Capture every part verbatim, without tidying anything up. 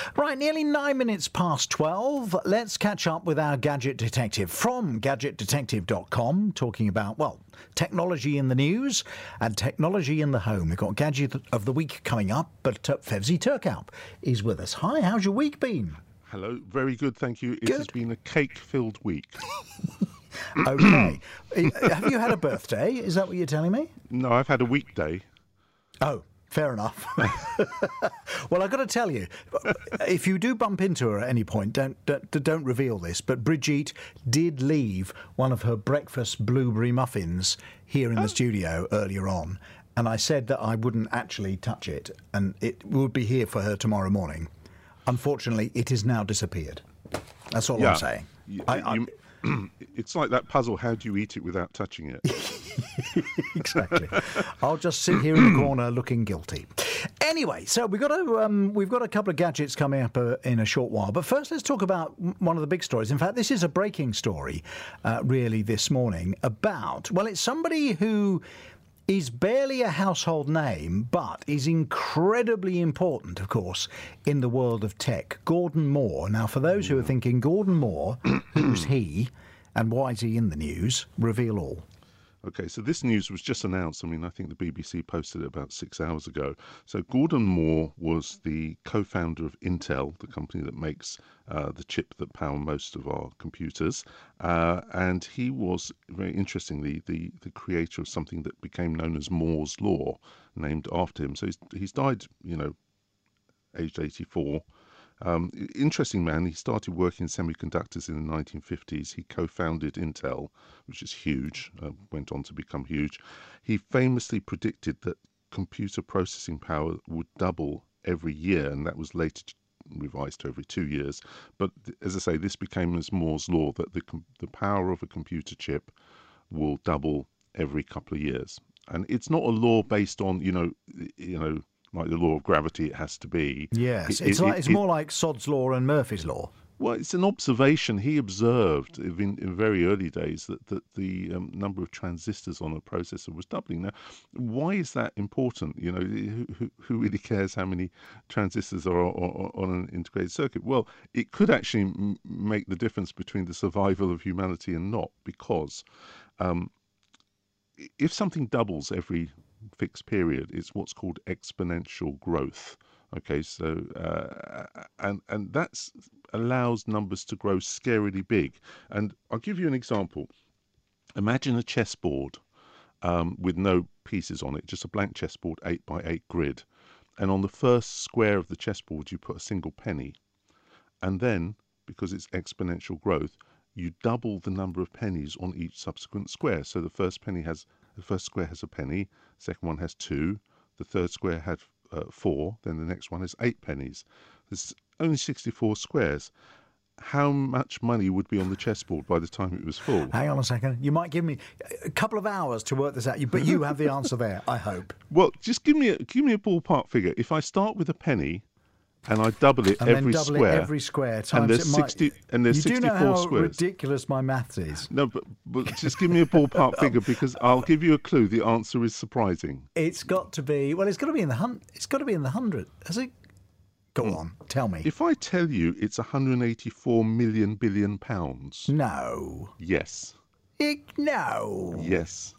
Right, nearly nine minutes past twelve. Let's catch up with our gadget detective from gadget detective dot com, talking about, well, technology in the news and technology in the home. We've got Gadget of the Week coming up, but uh, Fevzi Turkalp is with us. Hi, how's your week been? Hello, very good, thank you. It Good. has been a cake-filled week. Okay. Have you had a birthday? Is that what you're telling me? No, I've had a weekday. Oh, fair enough. Well, I've got to tell you, if you do bump into her at any point, don't, don't don't reveal this, but Brigitte did leave one of her breakfast blueberry muffins here in the studio earlier on, and I said that I wouldn't actually touch it, and it would be here for her tomorrow morning. Unfortunately, it has now disappeared. That's all Yeah. I'm saying. You- I, I, you- it's like that puzzle, how do you eat it without touching it? Exactly. I'll just sit here in the corner looking guilty. Anyway, so we've got to, um, we've got a couple of gadgets coming up uh, in a short while. But first, let's talk about one of the big stories. In fact, this is a breaking story, uh, really, this morning about, well, it's somebody who is barely a household name, but is incredibly important, of course, in the world of tech. Gordon Moore. Now, for those who are thinking, Gordon Moore, who's he and why is he in the news? Reveal all. Okay, so this news was just announced. I mean, I think the B B C posted it about six hours ago. So Gordon Moore was the co-founder of Intel, the company that makes uh, the chip that power most of our computers. Uh, and he was, very interestingly, the, the creator of something that became known as Moore's Law, named after him. So he's, he's died, you know, aged eighty-four. Um, interesting man. He started working in semiconductors in the nineteen fifties. He co-founded Intel, which is huge, uh, went on to become huge. He famously predicted that computer processing power would double every year, and that was later revised to every two years. But as I say, this became as Moore's Law, that the, the power of a computer chip will double every couple of years. And it's not a law based on, you know, you know, like the law of gravity, it has to be. Yes, It- it's it- like it's it- more like Sod's Law and Murphy's Law. Well, it's an observation. He observed in, in very early days that, that the um, number of transistors on a processor was doubling. Now, why is that important? You know, who, who- who really cares how many transistors are on, on an integrated circuit? Well, it could actually m- make the difference between the survival of humanity and not, because um, if something doubles every fixed period, it's what's called exponential growth. Okay, so uh, and and that's allows numbers to grow scarily big. And I'll give you an example. Imagine a chessboard um, with no pieces on it, just a blank chessboard, eight by eight grid. And on the first square of the chessboard, you put a single penny. And then, because it's exponential growth, you double the number of pennies on each subsequent square. So the first penny has the first square has a penny, second one has two, the third square had uh, four, then the next one has eight pennies. There's only sixty-four squares. How much money would be on the chessboard by the time it was full? Hang on a second. You might give me a couple of hours to work this out, but you have the answer there, I hope. Well, just give me a give me a ballpark figure. If I start with a penny and I double it And every then double square, it every square times and there's it might, sixty and there's you do sixty-four know how squares. ridiculous my maths is. No, but, but just give me a ballpark figure, because I'll give you a clue. The answer is surprising. It's got to be well. It's got to be in the hun- It's got to be in the hundred. Has it? Go on, tell me. If I tell you it's one hundred eighty-four million billion pounds, No. yes, It, no. yes,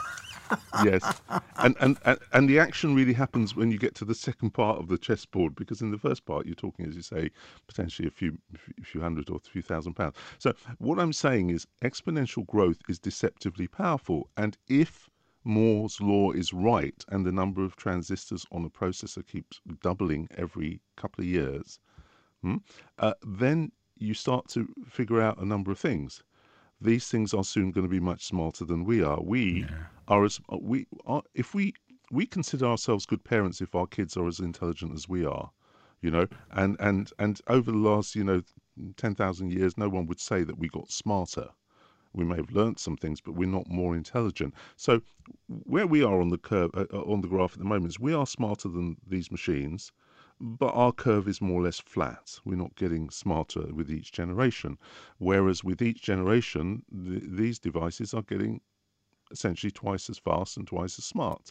yes, and, and and and the action really happens when you get to the second part of the chessboard, because in the first part you're talking, as you say, potentially a few a few hundred or a few thousand pounds. So what I'm saying is exponential growth is deceptively powerful, and if Moore's law is right and the number of transistors on a processor keeps doubling every couple of years, hmm, uh, then you start to figure out a number of things. These things are soon going to be much smarter than we are. We Yeah. are as we are if we we consider ourselves good parents if our kids are as intelligent as we are, you know. And and and over the last, you know, ten thousand years, no one would say that we got smarter. We may have learnt some things, but we're not more intelligent. So where we are on the curve, uh, on the graph at the moment, is we are smarter than these machines, but our curve is more or less flat. We're not getting smarter with each generation. Whereas with each generation, th- these devices are getting essentially twice as fast and twice as smart.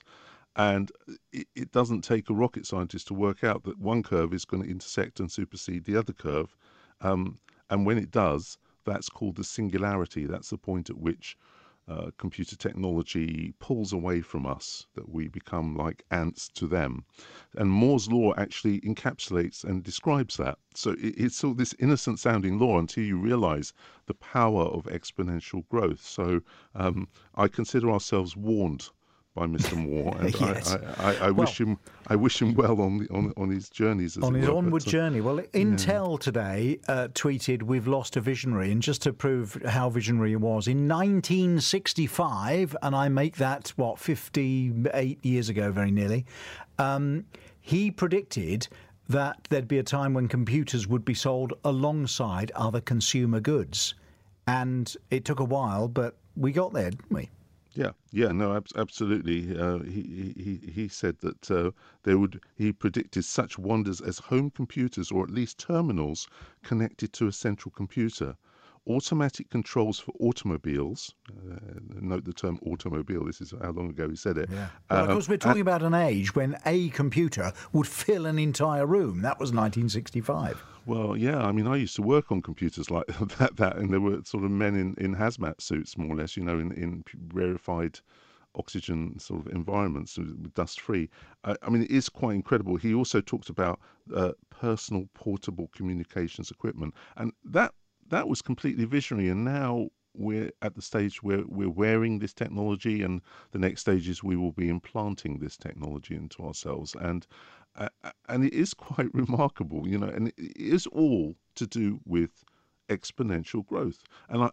And it, it doesn't take a rocket scientist to work out that one curve is going to intersect and supersede the other curve. Um, and when it does, that's called the singularity. That's the point at which uh, computer technology pulls away from us, that we become like ants to them. And Moore's law actually encapsulates and describes that. So it, it's sort of this innocent sounding law until you realize the power of exponential growth. So um, I consider ourselves warned by Mister Moore, and yes. I, I, I, I well, wish him I wish him well on the, on on his journeys. As on his were, onward but, uh, journey. Well, Intel yeah. today uh, tweeted, "We've lost a visionary," and just to prove how visionary he was, in nineteen sixty-five, and I make that what fifty-eight years ago, very nearly, um, he predicted that there'd be a time when computers would be sold alongside other consumer goods, and it took a while, but we got there, didn't we? Yeah, yeah, no, ab- absolutely. Uh, he, he he said that uh, there would. He predicted such wonders as home computers, or at least terminals connected to a central computer, automatic controls for automobiles. Uh, note the term automobile. This is how long ago he said it. Yeah. Well, uh, of course, we're talking about an age when a computer would fill an entire room. That was nineteen sixty-five. Well, yeah, I mean, I used to work on computers like that, that, and there were sort of men in, in hazmat suits, more or less, you know, in, in rarefied oxygen sort of environments, dust-free. I, I mean, it is quite incredible. He also talked about uh, personal portable communications equipment, and that that was completely visionary, and now we're at the stage where we're wearing this technology, and the next stage is we will be implanting this technology into ourselves. And Uh, and it is quite remarkable, you know, and it is all to do with exponential growth. And I,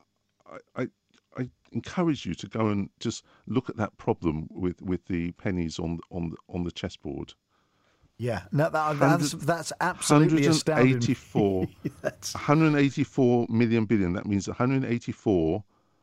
I, I, I encourage you to go and just look at that problem with, with the pennies on on on the chessboard. Yeah, no, that, that's that's absolutely astounding. one hundred eighty-four, yes. one hundred eighty-four million billion. That means one hundred eighty-four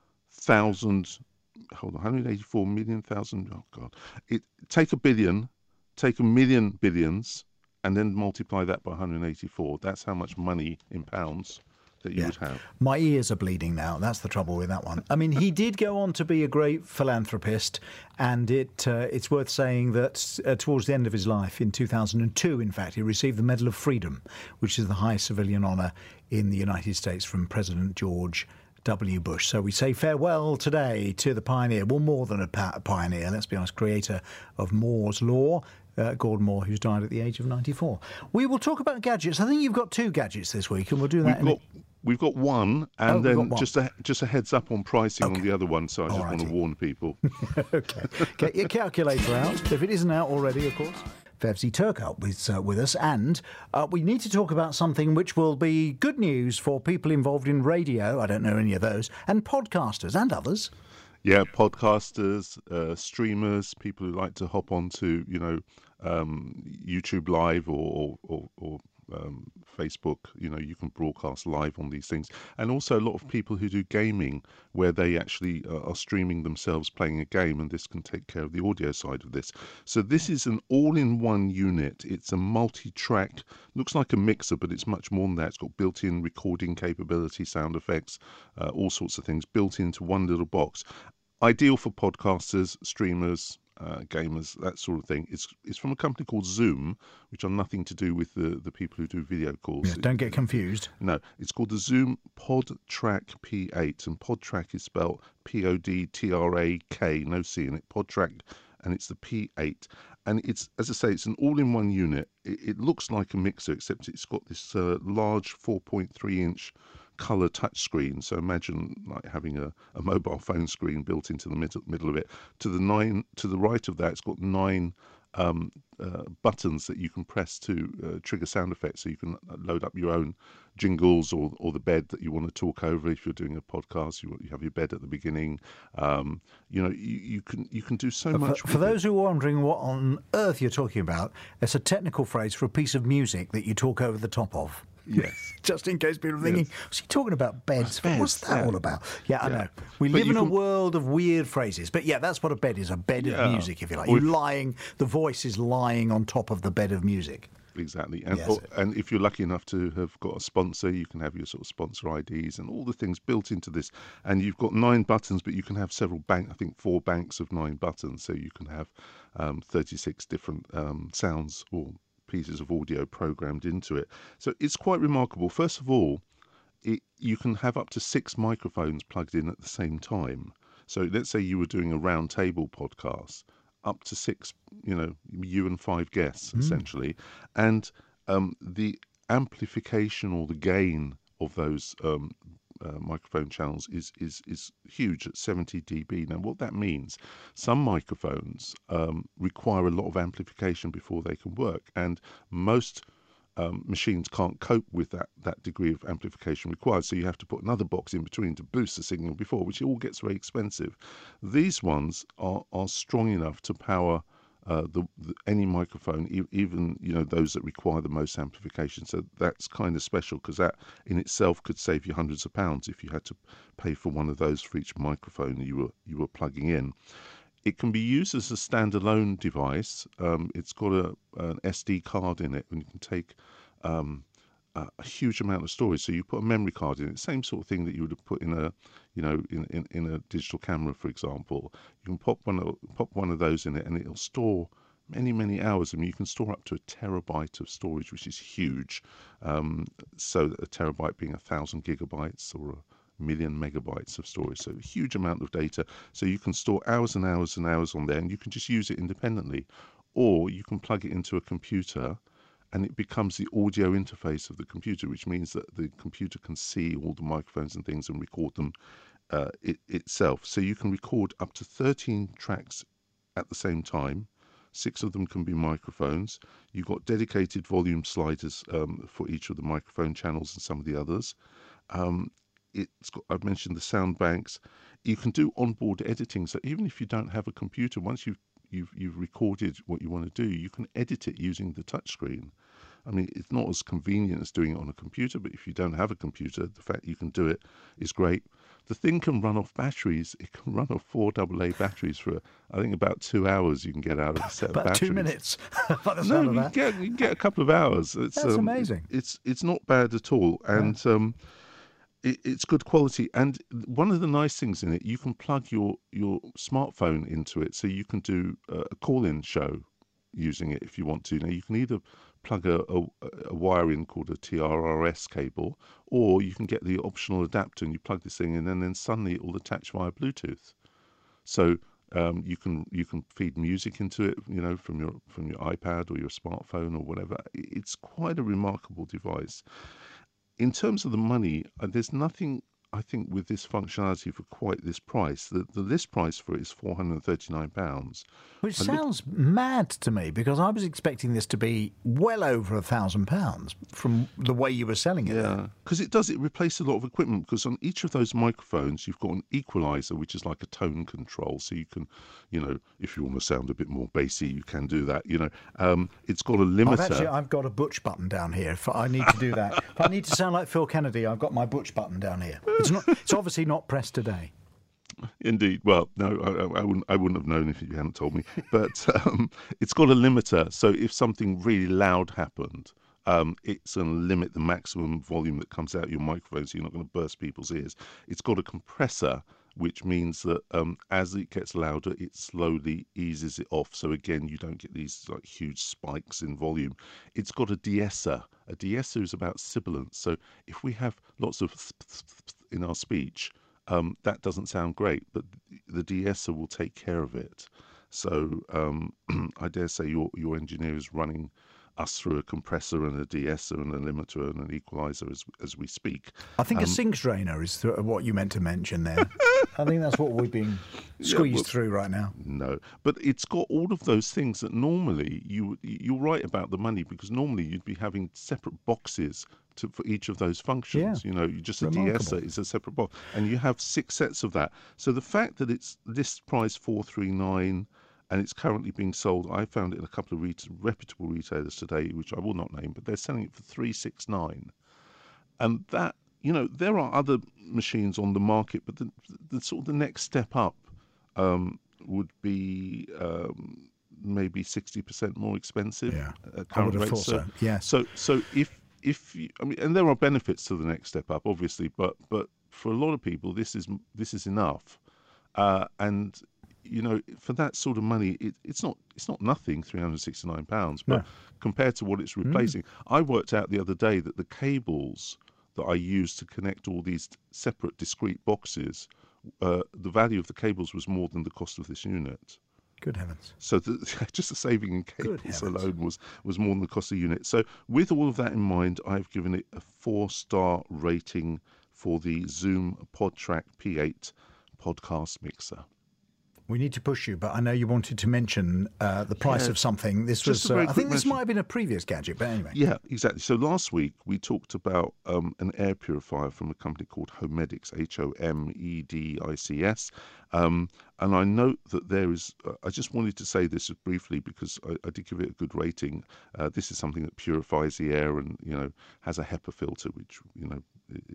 thousand. Hold on, one hundred eighty-four million thousand. Oh God! It take a billion. Take a million billions and then multiply that by one hundred eighty-four. That's how much money in pounds that you yeah. would have. My ears are bleeding now. That's the trouble with that one. I mean, he did go on to be a great philanthropist, and it uh, it's worth saying that uh, towards the end of his life, in two thousand two, in fact, he received the Medal of Freedom, which is the highest civilian honour in the United States from President George W. Bush. So we say farewell today to the pioneer, well, more than a pioneer, let's be honest, creator of Moore's Law, Uh, Gordon Moore, who's died at the age of ninety-four. We will talk about gadgets. I think you've got two gadgets this week, and we'll do that. We've, in got, a... we've got one, and oh, then one. just a just a heads up on pricing okay. on the other one. So I just Alrighty. want to warn people. okay, get your calculator out if it isn't out already, of course. Fevzi Turkout with uh, with us, and uh, we need to talk about something which will be good news for people involved in radio. I don't know any of those, and podcasters and others. Yeah, podcasters, uh, streamers, people who like to hop onto, you know, um, YouTube Live or or, or um, Facebook. You know, you can broadcast live on these things, and also a lot of people who do gaming, where they actually uh, are streaming themselves playing a game, and this can take care of the audio side of this. So this is an all-in-one unit. It's a multi-track, looks like a mixer, but it's much more than that. It's got built-in recording capability, sound effects, uh, all sorts of things built into one little box. Ideal for podcasters, streamers, uh, gamers, that sort of thing. It's it's from a company called Zoom, which are nothing to do with the, the people who do video calls. Yeah, don't get confused. No, it's called the Zoom PodTrak P eight, and PodTrak is spelled P O D T R A K, no C in it, PodTrak, and it's the P eight. And it's, as I say, it's an all-in-one unit. It, it looks like a mixer, except it's got this uh, large four point three inch colour touchscreen. So imagine like having a, a mobile phone screen built into the middle middle of it. To the nine to the right of that, it's got nine um, uh, buttons that you can press to uh, trigger sound effects. So you can load up your own jingles or or the bed that you want to talk over. If you're doing a podcast, you, you have your bed at the beginning. Um, you know, you, you can you can do so for, much. For those it. who are wondering what on earth you're talking about, it's a technical phrase for a piece of music that you talk over the top of. Yes. Just in case people are thinking, yes. was he talking about beds? Beds, What's that yeah. all about? Yeah, I yeah. know. We but live in can... a world of weird phrases. But yeah, that's what a bed is, a bed yeah. of music, if you like. Or You if... lying, the voice is lying on top of the bed of music. Exactly. And Yes. or, and if you're lucky enough to have got a sponsor, you can have your sort of sponsor I Ds and all the things built into this. And you've got nine buttons, but you can have several bank, I think four banks of nine buttons. So you can have um, thirty-six different um, sounds or pieces of audio programmed into it. So it's quite remarkable. First of all, it, you can have up to six microphones plugged in at the same time. So let's say you were doing a round table podcast, up to six, you know, you and five guests essentially, and um, the amplification or the gain of those um, uh, microphone channels is is is huge at seventy decibels. Now, what that means, some microphones um, require a lot of amplification before they can work, and most um, machines can't cope with that that degree of amplification required. So you have to put another box in between to boost the signal before, which all gets very expensive. These ones are are strong enough to power uh, the, the any microphone, e- even you know those that require the most amplification. So that's kind of special because that in itself could save you hundreds of pounds if you had to pay for one of those for each microphone you were you were plugging in. It can be used as a standalone device. Um, it's got a, an S D card in it, and you can take um, a, a huge amount of storage. So you put a memory card in it, same sort of thing that you would have put in a, you know, in, in, in a digital camera, for example. You can pop one of, pop one of those in it, and it'll store many, many hours. I mean, you can store up to a terabyte of storage, which is huge. Um, so a terabyte being a thousand gigabytes or a million megabytes of storage, so a huge amount of data. So you can store hours and hours and hours on there, and you can just use it independently, or you can plug it into a computer and it becomes the audio interface of the computer, which means that the computer can see all the microphones and things and record them uh, it, itself. So you can record up to thirteen tracks at the same time. Six of them can be microphones. You've got dedicated volume sliders um, for each of the microphone channels and some of the others. Um, It's got, I've mentioned the sound banks. You can do onboard editing. So even if you don't have a computer, once you've you've you've recorded what you want to do, you can edit it using the touchscreen. I mean, it's not as convenient as doing it on a computer, but if you don't have a computer, the fact you can do it is great. The thing can run off batteries. It can run off four double A batteries for, I think, about two hours you can get out of a set of About batteries. two minutes. By the No, sound you of can, that. get, you can get a couple of hours. It's, That's um, amazing. It's, it's not bad at all. And um, it, it's good quality. And one of the nice things in it, you can plug your, your smartphone into it. So you can do uh, a call-in show using it if you want to. Now, you can either plug a, a, a wire in called a T R R S cable, or you can get the optional adapter and you plug this thing in, and then suddenly it will attach via Bluetooth. So um, you can you can feed music into it, you know, from your from your iPad or your smartphone or whatever. It's quite a remarkable device. In terms of the money, uh, there's nothing, I think, with this functionality for quite this price. The, the list price for it is four hundred thirty-nine pounds. Which I look- sounds mad to me, because I was expecting this to be well over a thousand pounds from the way you were selling it. Yeah, because it does, it replaces a lot of equipment, because on each of those microphones you've got an equalizer, which is like a tone control, so you can, you know, if you want to sound a bit more bassy, you can do that, you know. Um, it's got a I've limiter. actually, I've got a Butch button down here. If I need to do that, if I need to sound like Phil Kennedy, I've got my Butch button down here. It's not. It's obviously not pressed today. Indeed. Well, no, I, I wouldn't. I wouldn't have known if you hadn't told me. But um, it's got a limiter, so if something really loud happened, um, it's going to limit the maximum volume that comes out of your microphone, so you're not going to burst people's ears. It's got a compressor, which means that um, as it gets louder, it slowly eases it off. So again, you don't get these like huge spikes in volume. It's got a de-esser. A de-esser is about sibilance. So if we have lots of in our speech, um, that doesn't sound great, but the de-esser will take care of it. So um, I dare say your your engineer is running us through a compressor and a de-esser and a limiter and an equalizer as as we speak. I think a sink drainer is th- what you meant to mention there. I think that's what we've been squeezed well- through right now. No, but it's got all of those things that normally you you're right about the money, because normally you'd be having separate boxes to, for each of those functions. Yeah. You know, you just a Remarkable. de-esser is a separate box, and you have six sets of that. So the fact that it's list price four three nine. And it's currently being sold. I found it in a couple of ret- reputable retailers today, which I will not name, but they're selling it for three six nine. And that, you know, there are other machines on the market, but the, the sort of the next step up um, would be um, maybe sixty percent more expensive. Yeah, at I would current have rates. thought so. Yes. So, so if if you, I mean, and there are benefits to the next step up, obviously, but but for a lot of people, this is this is enough, uh, and you know, for that sort of money, it, it's not it's not nothing, three hundred sixty-nine pounds, but No. compared to what it's replacing, mm. I worked out the other day that the cables that I use to connect all these separate discrete boxes, uh, the value of the cables was more than the cost of this unit. Good heavens. So the, just the saving in cables alone was, was more than the cost of the unit. So with all of that in mind, I've given it a four-star rating for the Zoom PodTrack P eight podcast mixer. We need to push you, but I know you wanted to mention uh, the price yeah, of something. This was, uh, I think this mention. might have been a previous gadget, but anyway. Yeah, exactly. So last week we talked about um, an air purifier from a company called Homedics, H O M E D I C S. Um, and I note that there is, uh, I just wanted to say this briefly because I, I did give it a good rating. Uh, this is something that purifies the air and, you know, has a HEPA filter, which, you know,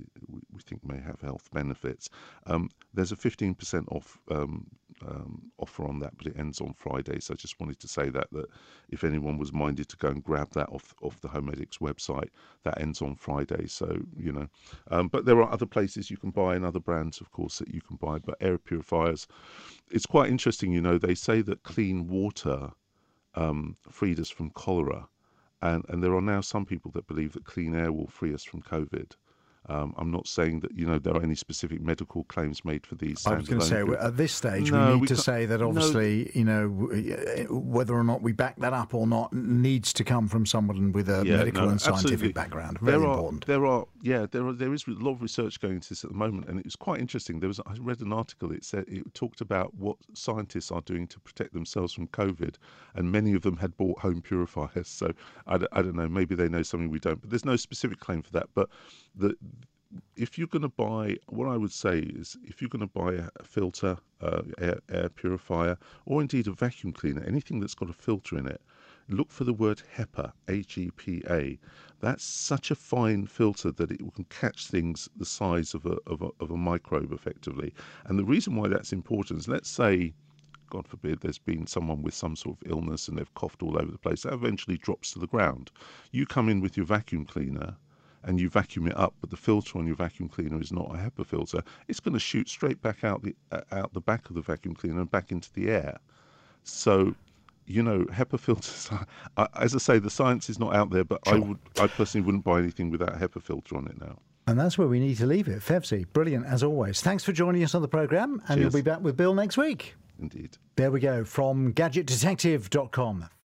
we think may have health benefits. Um, there's a fifteen percent off um, um, offer on that, but it ends on Friday. So I just wanted to say that that if anyone was minded to go and grab that off off the Homedics website, that ends on Friday. So you know, um, but there are other places you can buy and other brands, of course, that you can buy. But air purifiers, it's quite interesting. You know, they say that clean water um, freed us from cholera, and and there are now some people that believe that clean air will free us from COVID. Um, I'm not saying that, you know, there are any specific medical claims made for these. I was going to say, group. At this stage, no, we need we to say that obviously, no. you know, whether or not we back that up or not needs to come from someone with a yeah, medical no, and scientific absolutely. background. Very there important. Are, there are, yeah, there are, there is a lot of research going into this at the moment, and it was quite interesting. There was, I read an article. It said it talked about what scientists are doing to protect themselves from COVID, and many of them had bought home purifiers. So I, I don't know, maybe they know something we don't, but there's no specific claim for that. But the if you're going to buy, what I would say is, if you're going to buy a filter, uh, air, air purifier, or indeed a vacuum cleaner, anything that's got a filter in it, look for the word HEPA, H E P A. That's such a fine filter that it can catch things the size of a, of a, of a microbe, effectively. And the reason why that's important is, let's say, God forbid, there's been someone with some sort of illness and they've coughed all over the place. That eventually drops to the ground. You come in with your vacuum cleaner and you vacuum it up, but the filter on your vacuum cleaner is not a HEPA filter, it's going to shoot straight back out the uh, out the back of the vacuum cleaner and back into the air. So, you know, HEPA filters, are, as I say, the science is not out there, but sure. I would, I personally wouldn't buy anything without a HEPA filter on it now. And that's where we need to leave it. Fevzi, brilliant as always. Thanks for joining us on the programme, and Cheers. You'll be back with Bill next week. Indeed. There we go, from gadget detective dot com.